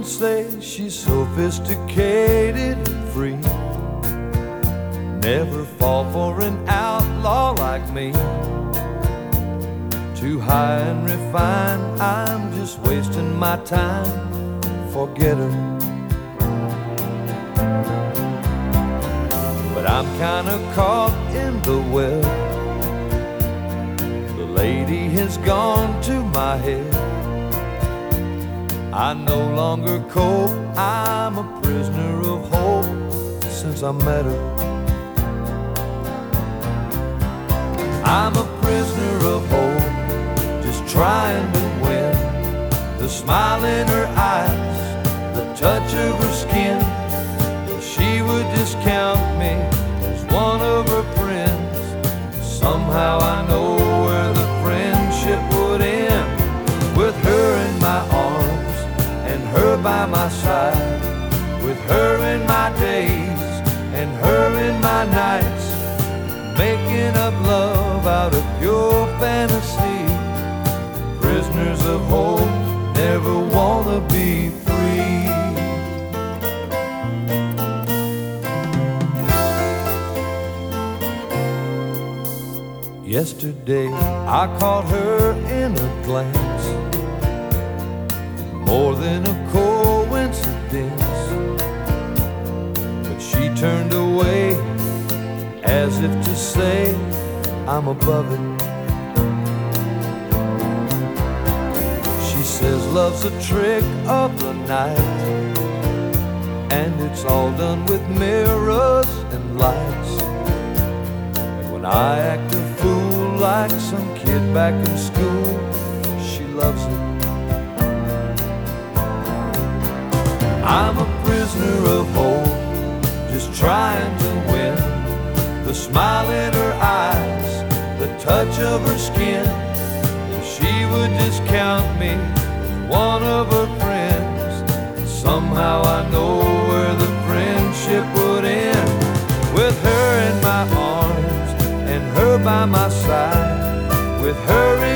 and say she's sophisticated and free. Never fall for an outlaw like me. Too high and refined, I'm just wasting my time. Forget her. But I'm kinda caught in the web. The lady has gone to my head. I no longer cope, I'm a prisoner of hope since I met her. I'm a prisoner of hope, just trying to win. The smile in her eyes, the touch of her skin. She would discount me as one of her friends. Somehow I know where the friendship would end. With her in my arms and her by my side. With her in my days and her in my nights. Making up love out of pure fantasy. Prisoners of hope never wanna be free. Yesterday I caught her in a glance, more than a coincidence. But she turned away as if to say I'm above it. She says love's a trick of the night, and it's all done with mirrors and lights. And when I act a fool like some kid back in school, she loves it. I'm a prisoner of hope, just trying to win. The smile in her eyes, the touch of her skin. She would discount me as one of her friends. Somehow I know where the friendship would end. With her in my arms and her by my side. With her